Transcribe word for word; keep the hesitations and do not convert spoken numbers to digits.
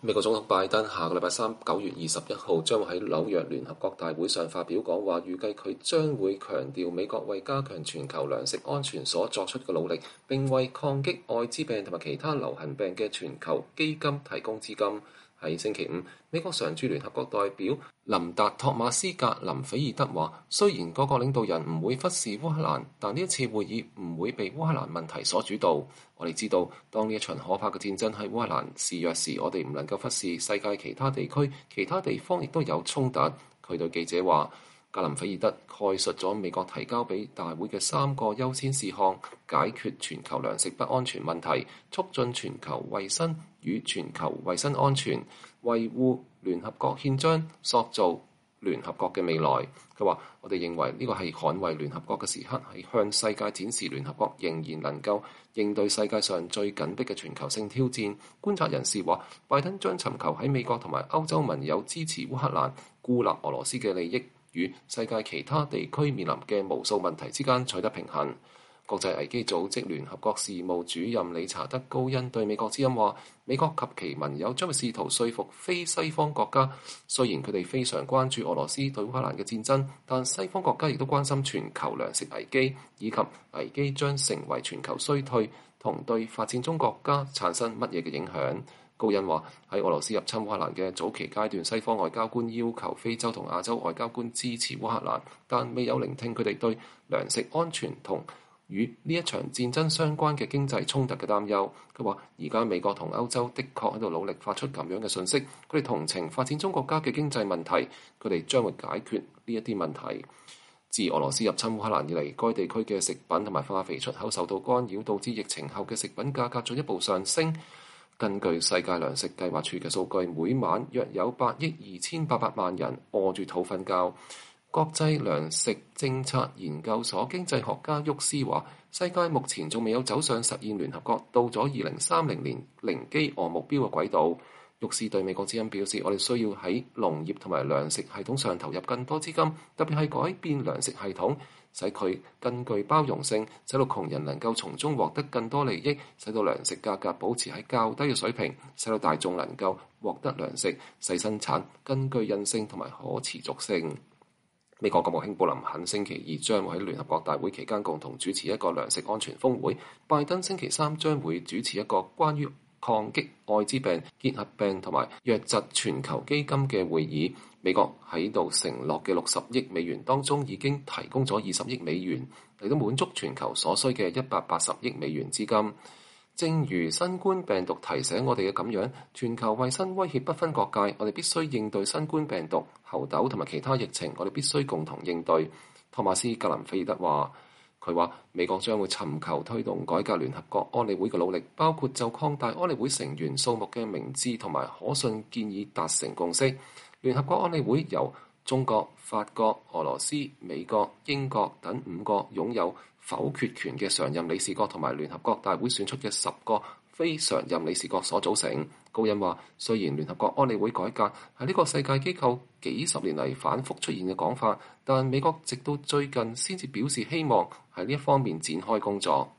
美國總統拜登下個禮拜三九月二十一號將會喺紐約聯合國大會上發表講話，預計佢將會強調美國為加強全球糧食安全所作出嘅努力，並為抗擊愛滋病同埋其他流行病嘅全球基金提供資金。喺星期五，美國常駐聯合國代表林達托馬斯格林菲爾德話，雖然各國領導人唔會忽視烏克蘭，但呢一次會議唔會被烏克蘭問題所主導。我哋知道，當呢一場可怕嘅戰爭喺烏克蘭肆虐時，我哋唔能夠忽視世界其他地區、其他地方亦都有衝突。佢對記者話，格林菲爾德概述咗美國提交俾大會嘅三個優先事項：解決全球糧食不安全問題，促進全球衛生與全球衛生安全，維護聯合國憲章，塑造聯合國嘅未來。佢話：我哋認為呢個係捍衛聯合國嘅時刻，係向世界展示聯合國仍然能夠應對世界上最緊迫嘅全球性挑戰。觀察人士話，拜登將尋求喺美國同埋歐洲盟友支持烏克蘭孤立俄羅斯嘅利益，與世界其他地區面臨嘅無數問題之間取得平衡。國際危機組織聯合國事務主任理查德高恩對美國之音話：美國及其盟友將會試圖說服非西方國家，雖然佢哋非常關注俄羅斯對烏克蘭嘅戰爭，但西方國家亦都關心全球糧食危機，以及危機將成為全球衰退同對發展中國家產生乜嘢嘅影響。高恩話：喺俄羅斯入侵烏克蘭嘅早期階段，西方外交官要求非洲同亞洲外交官支持烏克蘭，但未有聆聽佢哋對糧食安全同與呢一場戰爭相關嘅經濟衝突嘅擔憂。佢話：而家美國同歐洲的確喺度努力發出咁樣嘅訊息，佢哋同情發展中國家嘅經濟問題，佢哋將會解決呢一啲問題。自俄羅斯入侵烏克蘭以嚟，該地區嘅食品同埋化肥出口受到干擾，導致疫情後嘅食品價格進一步上升。根據世界糧食計劃署嘅數據，每晚約有八億二千八百萬人餓住肚瞓覺。國際糧食政策研究所經濟學家沃斯話：世界目前仲未有走上實現聯合國到咗二零三零年零饑餓目標嘅軌道。沃斯對美國之音表示：我哋需要喺農業同埋糧食系統上投入更多資金，特別係改變糧食系統，使佢更具包容性，使到窮人能夠從中獲得更多利益，使到糧食價格保持喺較低嘅水平，使到大眾能夠獲得糧食，使生產更具韌性同埋可持續性。美國國務卿布林肯星期二將會喺聯合國大會期間共同主持一個糧食安全峰會，拜登星期三將會主持一個關於抗擊愛滋病、結核病同埋瘧疾全球基金嘅會議。美國喺度承諾嘅六十億美元當中，已經提供咗二十億美元嚟到滿足全球所需嘅一百八十億美元資金。正如新冠病毒提醒我哋嘅咁樣，全球衛生威脅不分國界，我哋必須應對新冠病毒、猴痘同埋其他疫情，我哋必須共同應對。托馬斯·格林菲爾德話：佢話美國將會尋求推動改革聯合國安理會嘅努力，包括就擴大安理會成員數目嘅明智同埋可信建議達成共識。聯合國安理會由中國、法國、俄羅斯、美國、英國等五個擁有否決權嘅常任理事國同埋聯合國大會選出嘅十個非常任理事國所組成。高恩話：雖然聯合國安理會改革係呢個世界機構幾十年嚟反覆出現嘅講法，但美國直到最近先至表示希望喺呢一方面展開工作。